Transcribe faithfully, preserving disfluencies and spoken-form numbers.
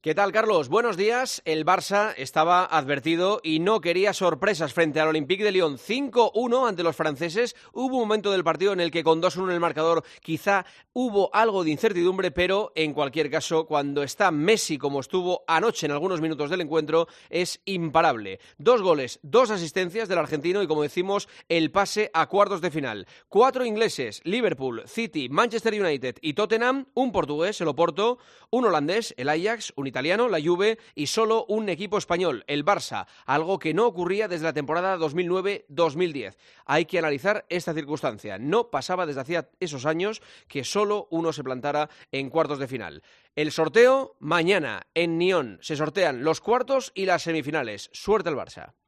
¿Qué tal, Carlos? Buenos días. El Barça estaba advertido y no quería sorpresas frente al Olympique de Lyon. cinco uno ante los franceses. Hubo un momento del partido en el que con dos uno en el marcador quizá hubo algo de incertidumbre, pero en cualquier caso, cuando está Messi como estuvo anoche en algunos minutos del encuentro, es imparable. Dos goles, dos asistencias del argentino y, como decimos, el pase a cuartos de final. Cuatro ingleses, Liverpool, City, Manchester United y Tottenham, un portugués, el Oporto, un holandés, el Ajax, un italiano, la Juve, y solo un equipo español, el Barça, algo que no ocurría desde la temporada dos mil nueve dos mil diez. Hay que analizar esta circunstancia. No pasaba desde hacía esos años que solo uno se plantara en cuartos de final. El sorteo mañana en Nyon. Se sortean los cuartos y las semifinales. Suerte al Barça.